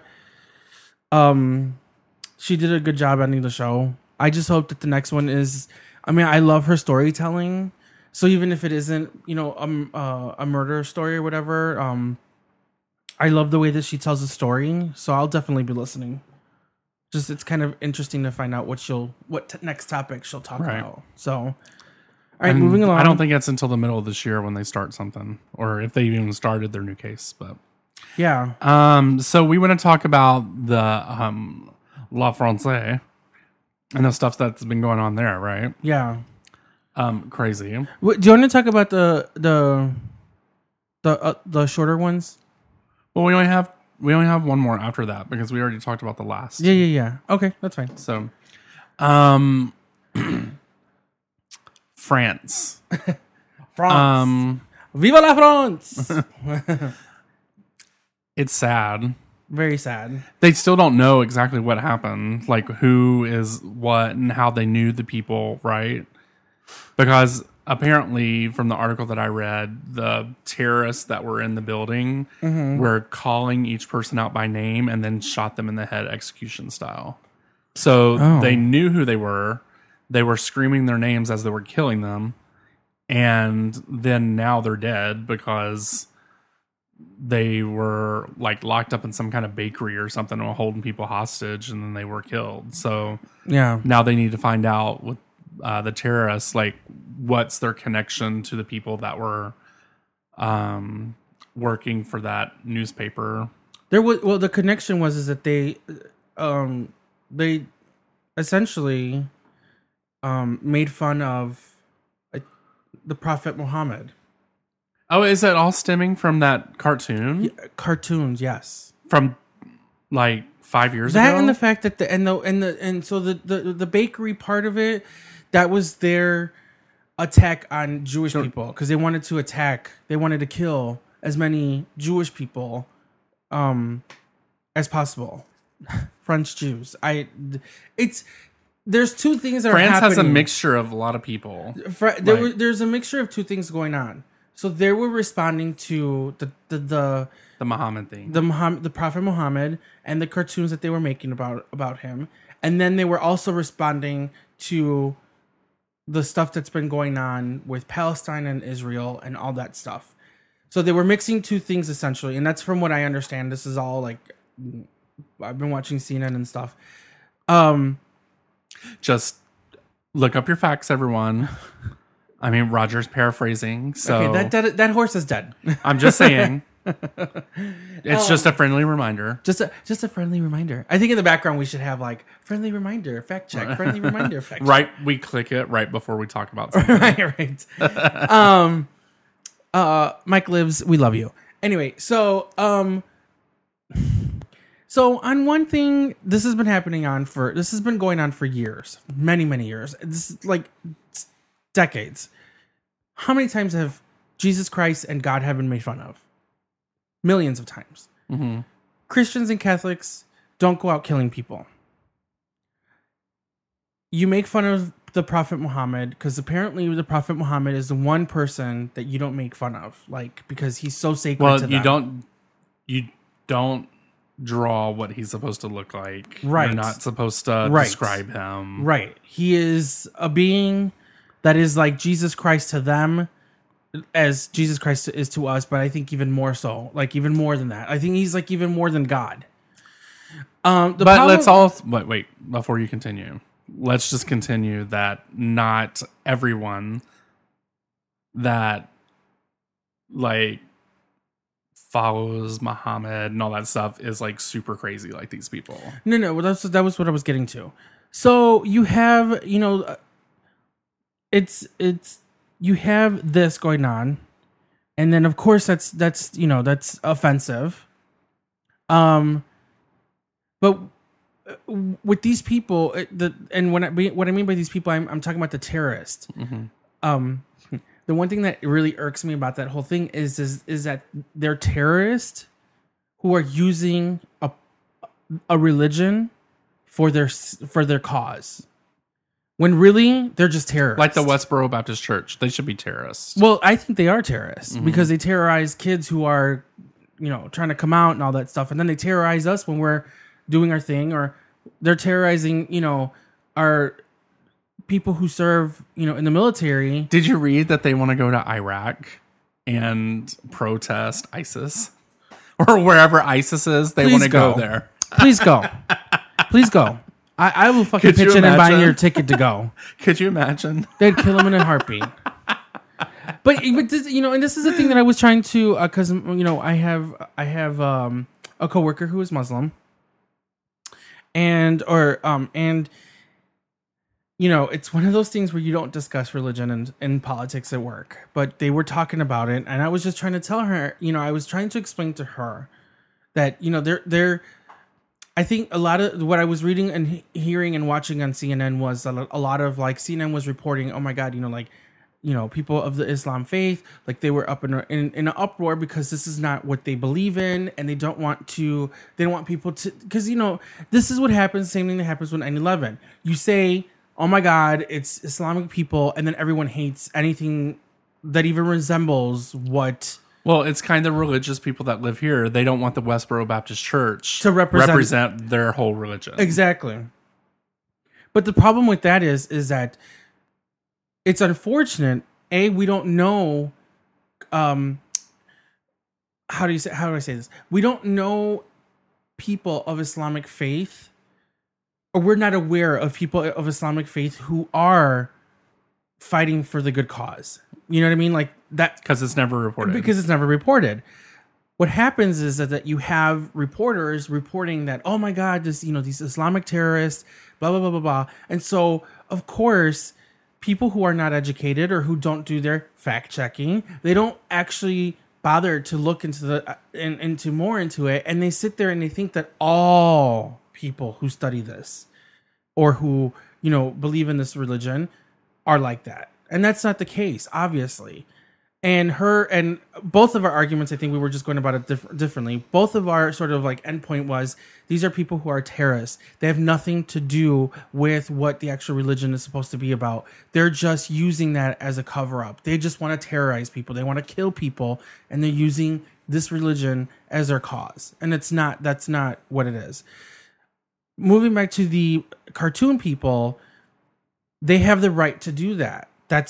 she did a good job ending the show. I just hope that the next one is, I mean, I love her storytelling. So even if it isn't, you know, a murder story or whatever, I love the way that she tells the story, so I'll definitely be listening. Just, it's kind of interesting to find out what next topic she'll talk about. So, all right, moving along. I don't think it's until the middle of this year when they start something, or if they even started their new case. But yeah. So we want to talk about the La France and the stuff that's been going on there, right? Yeah. Crazy. Do you want to talk about the shorter ones? Well, we only have one more after that because we already talked about the last. Yeah. Okay, that's fine. So, France. France. Viva la France! It's sad. Very sad. They still don't know exactly what happened, like who is what and how they knew the people, right? Because apparently, from the article that I read, the terrorists that were in the building were calling each person out by name and then shot them in the head execution style. So they knew who they were. They were screaming their names as they were killing them. And then now they're dead because they were like locked up in some kind of bakery or something or holding people hostage, and then they were killed. So yeah, now they need to find out with the terrorists, like what's their connection to the people that were working for that newspaper. There was the connection was is that they essentially made fun of the Prophet Muhammad. Oh, is that all stemming from that cartoon? Yeah, cartoons, yes. From like 5 years That ago? and the fact that the bakery part of it, that was their attack on Jewish people because they wanted to kill as many Jewish people as possible. French Jews. There's two things that France are happening. has a mixture of a lot of people. There's a mixture of two things going on. So they were responding to the Muhammad thing. the Prophet Muhammad and the cartoons that they were making about him. And then they were also responding to the stuff that's been going on with Palestine and Israel and all that stuff. So they were mixing two things essentially. And that's from what I understand. This is all like, I've been watching CNN and stuff. Just look up your facts, everyone. I mean, Roger's paraphrasing. So okay, that horse is dead. I'm just saying. It's just a friendly reminder. Just a friendly reminder. I think in the background we should have like friendly reminder, fact check, friendly reminder, fact check. Right, we click it right before we talk about something. right. Mike lives. We love you. Anyway, so on one thing, this has been going on for years, many years. This is like decades. How many times have Jesus Christ and God have been made fun of? Millions of times. Mm-hmm. Christians and Catholics don't go out killing people. You make fun of the Prophet Muhammad because apparently the Prophet Muhammad is the one person that you don't make fun of, like because he's so sacred. To them. You don't draw what he's supposed to look like. Right. You're not supposed to describe him. Right. He is a being that is like Jesus Christ to them, as Jesus Christ is to us, but I think even more so, like even more than that. I think he's like even more than God. Wait, before you continue, let's just continue that not everyone that like follows Muhammad and all that stuff is like super crazy like these people. No, well, that was what I was getting to. So you have, you have this going on, and then of course that's offensive. But with these people, what I mean by these people, I'm talking about the terrorists. Mm-hmm. The one thing that really irks me about that whole thing is that they're terrorists who are using a religion for their cause. When really, they're just terrorists. Like the Westboro Baptist Church. They should be terrorists. Well, I think they are terrorists because they terrorize kids who are, trying to come out and all that stuff. And then they terrorize us when we're doing our thing, or they're terrorizing, our people who serve, in the military. Did you read that they want to go to Iraq and protest ISIS? Or wherever ISIS is, they want to go there. Please go. Please go. I will fucking pitch in and buy your ticket to go. Could you imagine? They'd kill him in a heartbeat. But this, and this is the thing that I was trying to, because I have a coworker who is Muslim, and it's one of those things where you don't discuss religion and politics at work. But they were talking about it, and I was just trying to tell her, I was trying to explain to her that they're I think a lot of what I was reading and hearing and watching on CNN was a lot of like CNN was reporting, oh my God, people of the Islam faith, like they were up in an uproar because this is not what they believe in, and they don't want people to, because this is what happens, same thing that happens with 9/11. You say, oh my God, it's Islamic people, and then everyone hates anything that even resembles what. Well, it's kind of religious people that live here. They don't want the Westboro Baptist Church to represent their whole religion. Exactly. But the problem with that is that it's unfortunate. We don't know. How do I say this? We don't know people of Islamic faith, or we're not aware of people of Islamic faith who are fighting for the good cause. You know what I mean? Like that, because it's never reported. what happens is that you have reporters reporting that, oh my God, this, these Islamic terrorists, blah, blah, blah, blah, blah. And so, of course, people who are not educated or who don't do their fact checking, they don't actually bother to look into more into it. And they sit there and they think that all people who study this or who, believe in this religion are like that. And that's not the case, obviously. And both of our arguments, I think we were just going about it differently. Both of our sort of like endpoint was these are people who are terrorists. They have nothing to do with what the actual religion is supposed to be about. They're just using that as a cover up. They just want to terrorize people. They want to kill people, and they're using this religion as their cause. And that's not what it is. Moving back to the cartoon people, they have the right to do that. That's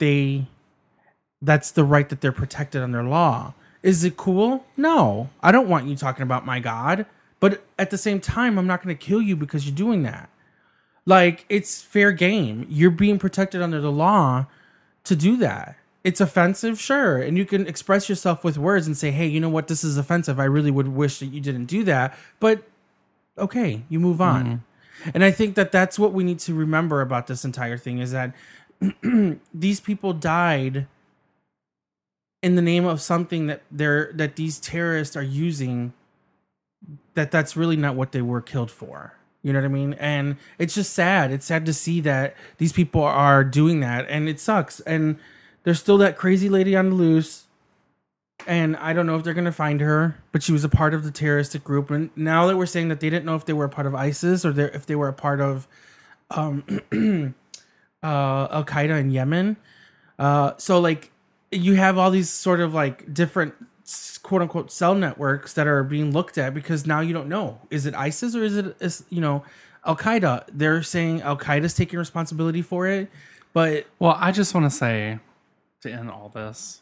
the right that they're protected under law. Is it cool? No. I don't want you talking about my God. But at the same time, I'm not going to kill you because you're doing that. Like, it's fair game. You're being protected under the law to do that. It's offensive, sure. And you can express yourself with words and say, hey, you know what? This is offensive. I really would wish that you didn't do that. But, okay, you move on. Mm-hmm. And I think that that's what we need to remember about this entire thing is that these people died in the name of something that these terrorists are using, that's really not what they were killed for. You know what I mean? And it's just sad. It's sad to see that these people are doing that, and it sucks. And there's still that crazy lady on the loose, and I don't know if they're going to find her, but she was a part of the terroristic group. And now that we're saying that they didn't know if they were a part of ISIS or if they were a part of Al-Qaeda in Yemen. So, like, you have all these sort of like different quote unquote cell networks that are being looked at because now you don't know. Is it ISIS or is it, Al-Qaeda? They're saying Al-Qaeda's taking responsibility for it. But well, I just want to say to end all this,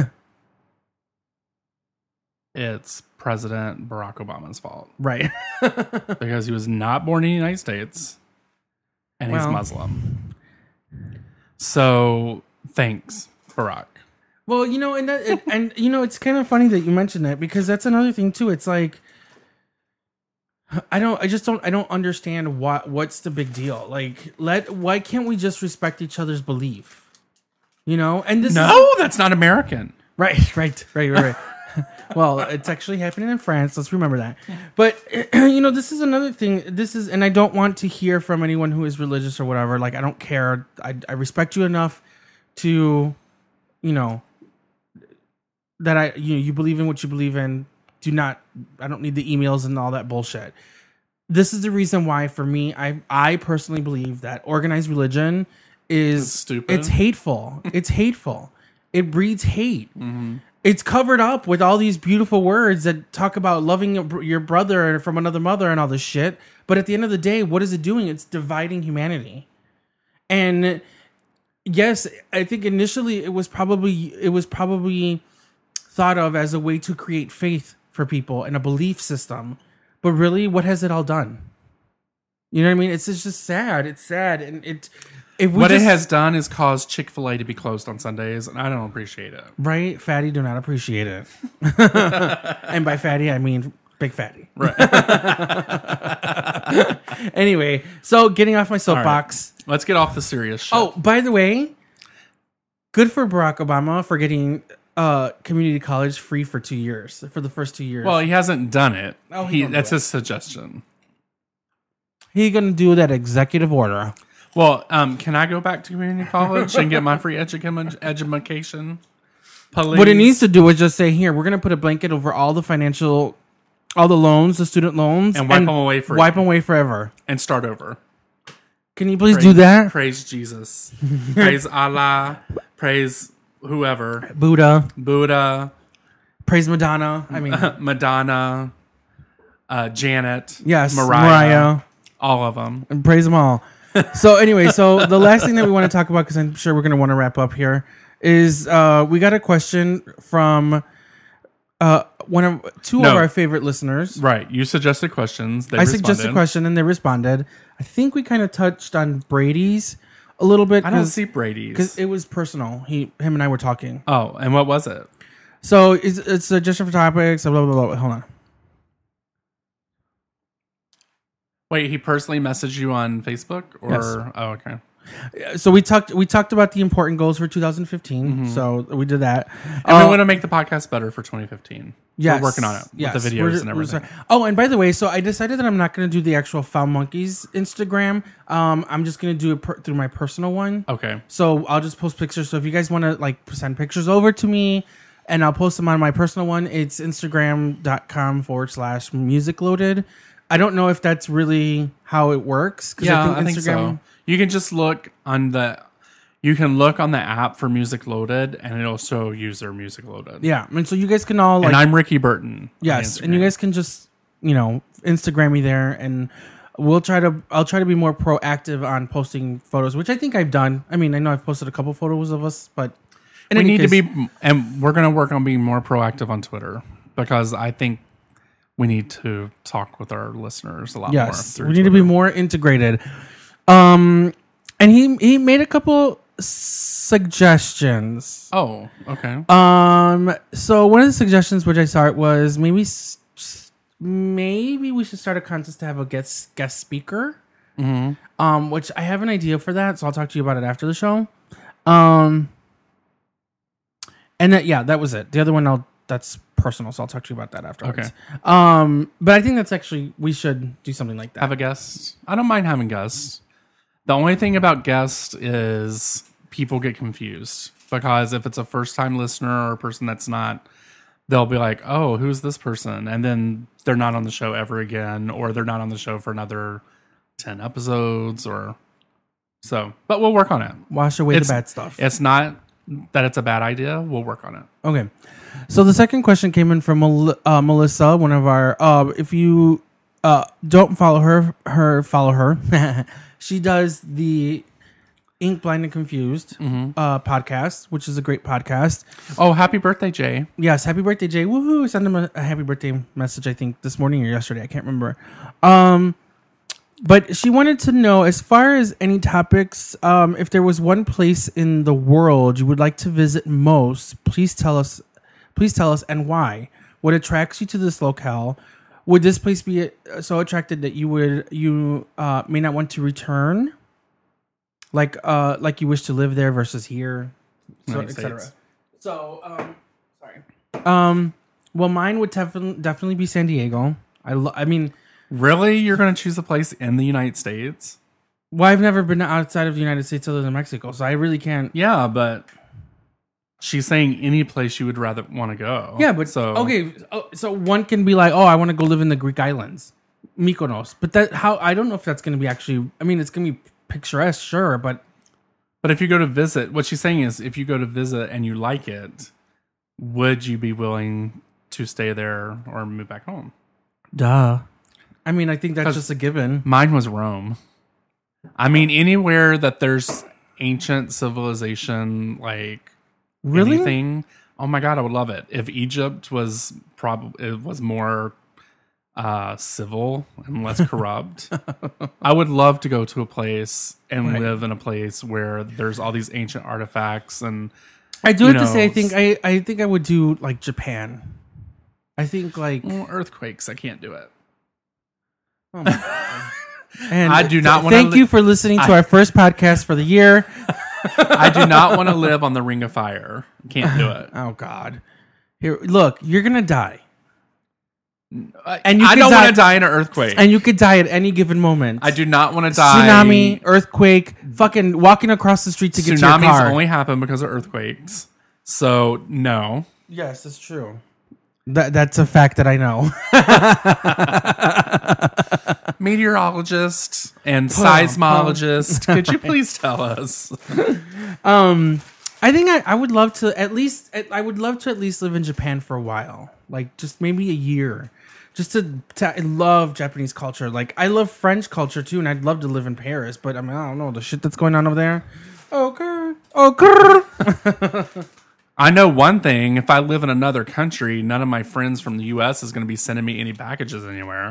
it's President Barack Obama's fault. Right. Because he was not born in the United States and he's Muslim. So thanks, Barack. Well, it's kind of funny that you mentioned that because that's another thing too. It's like, I don't understand what's the big deal. Like, why can't we just respect each other's belief? And that's not American. Right. Well, it's actually happening in France. Let's remember that. But, this is another thing. And I don't want to hear from anyone who is religious or whatever. Like, I don't care. I respect you enough to, that you believe in what you believe in. I don't need the emails and all that bullshit. This is the reason why, for me, I personally believe that organized religion is stupid. It's hateful. It's hateful. It breeds hate. Mm-hmm. It's covered up with all these beautiful words that talk about loving your brother from another mother and all this shit. But at the end of the day, what is it doing? It's dividing humanity. And yes, I think initially it was probably thought of as a way to create faith for people and a belief system. But really, what has it all done? You know what I mean? It's just sad. It's sad. And it has done is caused Chick-fil-A to be closed on Sundays, and I don't appreciate it. Right? Fatty do not appreciate it. And by fatty, I mean big fatty. Right. Anyway, so getting off my soapbox. Right. Let's get off the serious shit. Oh, by the way, good for Barack Obama for getting community college free for 2 years, for the first 2 years. Well, he hasn't done it. Oh, that's his suggestion. He's going to do that executive order. Well, can I go back to community college and get my free education? Please? What it needs to do is just say, here, we're going to put a blanket over all the loans, the student loans. And wipe them away forever. Wipe them away forever. And start over. Can you please do that? Praise Jesus. Praise Allah. Praise whoever. Buddha. Praise Madonna. Madonna. Janet. Yes. Mariah. All of them. And praise them all. So anyway, the last thing that we want to talk about, because I'm sure we're going to want to wrap up here, is we got a question from two of our favorite listeners. Right. You suggested questions. I suggested a question and they responded. I think we kind of touched on Brady's a little bit. I don't see Brady's. Because it was personal. Him and I were talking. Oh, and what was it? So it's a suggestion for topics. Blah, blah, blah, blah. Hold on. Wait, he personally messaged you on Facebook, or Yes. oh, okay. So we talked about the important goals for 2015. So we did that. And we want to make the podcast better for 2015. Yes. We're working on it with the videos and everything. Oh, and by the way, so I decided that I'm not going to do the actual Foul Monkeys Instagram. I'm just going to do it through my personal one. Okay. So I'll just post pictures. So if you guys want to like send pictures over to me, and I'll post them on my personal one, it's instagram.com/musicloaded. I don't know if that's really how it works. Yeah, I think so. You can just look on the app for Music Loaded, and it'll show user Music Loaded. Yeah, and so you guys can all like. And I'm Ricky Burton. Yes, and you guys can just Instagram me there, and I'll try to be more proactive on posting photos, which I think I've done. I mean, I know I've posted a couple photos of us, but we need to be, and we're going to work on being more proactive on Twitter, because I think we need to talk with our listeners a lot more. Yes, we need to be more integrated. And he made a couple suggestions. Oh, okay. So one of the suggestions which I saw was maybe we should start a contest to have a guest speaker. Mm-hmm. Which I have an idea for that, so I'll talk to you about it after the show. And that was it. The other one that's personal, so I'll talk to you about that afterwards. Okay. But I think that's actually, we should do something like that. Have a guest. I don't mind having guests. The only thing about guests is people get confused, because if it's a first-time listener or a person that's not, they'll be like, oh, who's this person? And then they're not on the show ever again, or they're not on the show for another 10 episodes or so. But we'll work on it. Wash away the bad stuff. It's not that it's a bad idea. We'll work on it. Okay. So the second question came in from Melissa, one of our, if you don't follow her, follow her. She does the Ink Blind and Confused podcast, which is a great podcast. Oh, happy birthday, Jay. Yes, happy birthday, Jay. Woohoo. Send him a happy birthday message, I think, this morning or yesterday. I can't remember. But she wanted to know, as far as any topics, if there was one place in the world you would like to visit most, please tell us and why. What attracts you to this locale? Would this place be so attracted that you may not want to return? Like you wish to live there versus here, so, etc. So, sorry. Well, mine would definitely be San Diego. I mean, really, you're going to choose a place in the United States? Well, I've never been outside of the United States other than Mexico, so I really can't. Yeah, but she's saying any place you would rather want to go. Yeah, but okay. So one can be like, oh, I want to go live in the Greek islands, Mykonos. But I don't know if that's going to be actually. I mean, it's going to be picturesque, sure, but if you go to visit, what she's saying is, if you go to visit and you like it, would you be willing to stay there or move back home? Duh. I mean, I think that's just a given. Mine was Rome. I mean, anywhere that there's ancient civilization, like really? Anything. Oh my God, I would love it. If Egypt was more civil and less corrupt, I would love to go to a place and live in a place where there's all these ancient artifacts. And I do have to say, I think I would do like Japan. I think like earthquakes. I can't do it. Oh my God. And I do not want to. Thank you for listening to our first podcast for the year. I do not want to live on the Ring of Fire. Can't do it. Oh God! Here, look, you're gonna die, and I don't want to die in an earthquake. And you could die at any given moment. I do not want to die. Tsunami, earthquake, fucking walking across the street to get to your car. Tsunamis only happen because of earthquakes. So no. Yes, it's true. That's a fact that I know. Meteorologist and seismologist, could you please tell us? I think I would love to at least live in Japan for a while, like just maybe a year, just to I love Japanese culture. Like I love French culture too, and I'd love to live in Paris. But I mean, I don't know the shit that's going on over there. Okay. I know one thing. If I live in another country, none of my friends from the U.S. is going to be sending me any packages anywhere.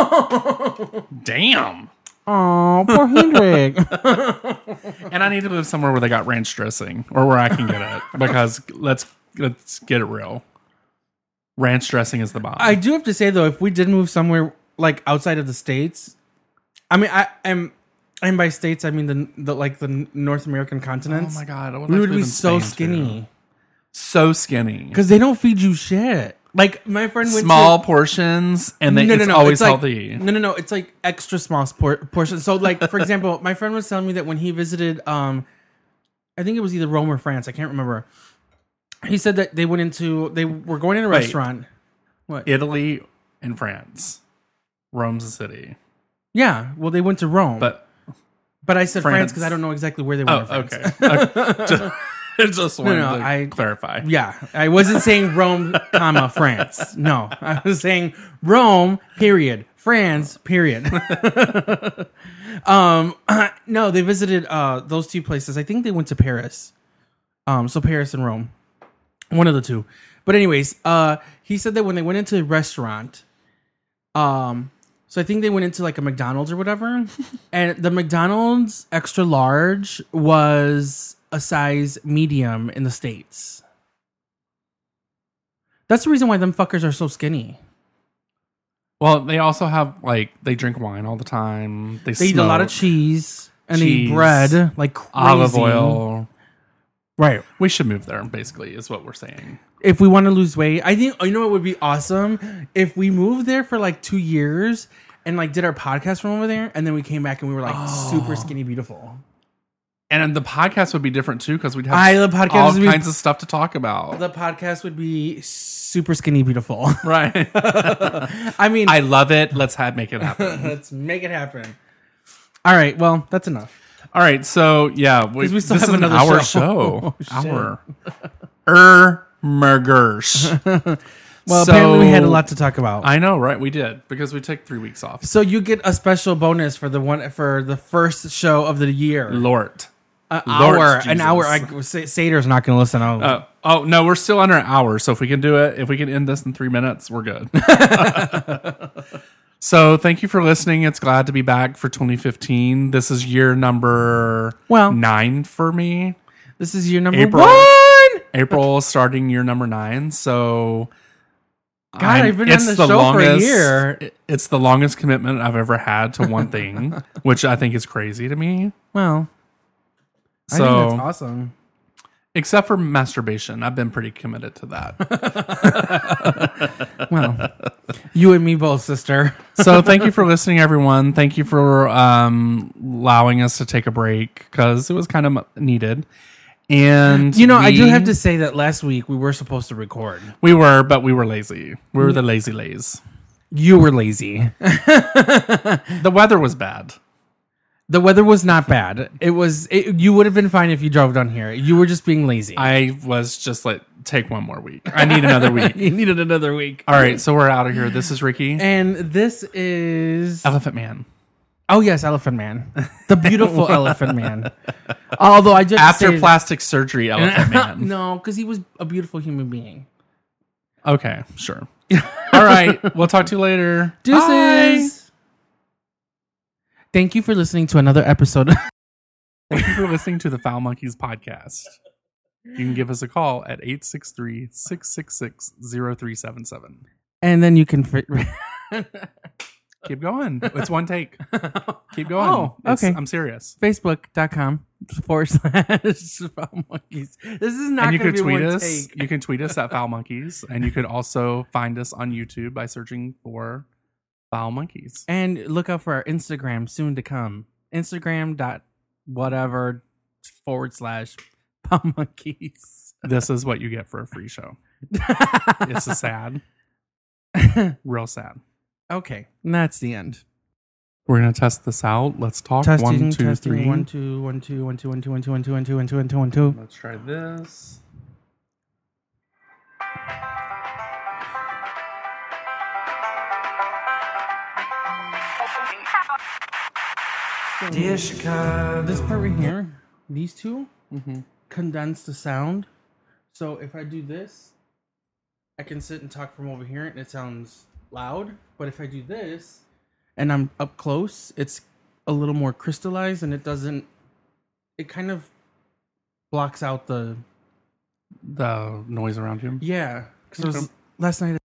Damn. Oh, poor Hendrik. And I need to live somewhere where they got ranch dressing or where I can get it, because let's get it real. Ranch dressing is the bomb. I do have to say though, if we did move somewhere like outside of the States, I mean, and by states I mean the North American continents. Oh my God. I we would live be in so Spain, skinny too. So skinny. because they don't feed you shit. Like my friend went Small to, portions, and it's always like, healthy. No. It's like extra small portions. So, like for example, my friend was telling me that when he visited, I think it was either Rome or France. I can't remember. He said that they were going in a restaurant. What? Italy and France. Rome's a city. Yeah. Well, they went to Rome, but I said France because I don't know exactly where they went. Oh, okay. Just wanted to clarify. Yeah, I wasn't saying Rome, comma France. No, I was saying Rome, period. France, period. No, they visited those two places. I think they went to Paris. So Paris and Rome, one of the two. But anyways, he said that when they went into a restaurant, so I think they went into like a McDonald's or whatever, and the McDonald's extra large was a size medium in the States. That's the reason why them fuckers are so skinny. Well, they also have they drink wine all the time. They eat a lot of cheese and they eat bread like crazy. Olive oil. Right. We should move there, basically, is what we're saying. If we want to lose weight, I think, you know what would be awesome? If we moved there for like 2 years and like did our podcast from over there, and then we came back and we were like super skinny beautiful. And the podcast would be different too, because we'd have all kinds of stuff to talk about. The podcast would be super skinny beautiful. Right. I mean, I love it. Let's make it happen. Let's make it happen. All right. Well, that's enough. All right. So, yeah. We still have is another hour show. Hour. Mergers. Well, apparently we had a lot to talk about. I know, right? We did, because we took 3 weeks off. So you get a special bonus for the first show of the year. Lord. An hour. Sater's not going to listen. Oh, no, we're still under an hour. So if we can end this in 3 minutes, we're good. So thank you for listening. It's glad to be back for 2015. This is year number 9 for me. This is year number April. 1. April starting year number 9. So I've been on the show for a year. It's the longest commitment I've ever had to one thing, which I think is crazy to me. Well, I think that's awesome. Except for masturbation. I've been pretty committed to that. Well, you and me both, sister. So thank you for listening, everyone. Thank you for allowing us to take a break, because it was kind of needed. And I do have to say that last week we were supposed to record. We were, but we were lazy. We were the lazy lays. You were lazy. The weather was bad. The weather was not bad. You would have been fine if you drove down here. You were just being lazy. I was just like, take one more week. I need another week. You needed another week. All right, so we're out of here. This is Ricky. And this is... Elephant Man. Oh, yes, Elephant Man. The beautiful Elephant Man. Although I just... After plastic surgery, Elephant Man. No, because he was a beautiful human being. Okay, sure. All right, we'll talk to you later. Deuces. Bye. Thank you for listening to another episode. Thank you for listening to the Foul Monkeys podcast. You can give us a call at 863-666-0377. And then you can... Keep going. It's one take. Keep going. Oh, okay. I'm serious. Facebook.com/Foul Monkeys. This is not going to be one take. You can tweet us at Foul Monkeys. And you could also find us on YouTube by searching for Foul Monkeys. And look out for our Instagram soon to come. Instagram.whatever/Foul Monkeys. This is what you get for a free show. It's a sad. Real sad. Okay, and that's the end. We're gonna test this out. Let's talk. Testing, 1, 2, testing, 3. 1, 2, 1, 2, 1, 2, 1, 2, 1, 2, 1, 2, 1, 2, 1, 2, 1, 2, 1, 2. Let's try this. Dear Chicago. This part right here, these two, condense the sound. So if I do this, I can sit and talk from over here and it sounds loud. But if I do this and I'm up close, it's a little more crystallized and it kind of blocks out the noise around you. Yeah. Because last night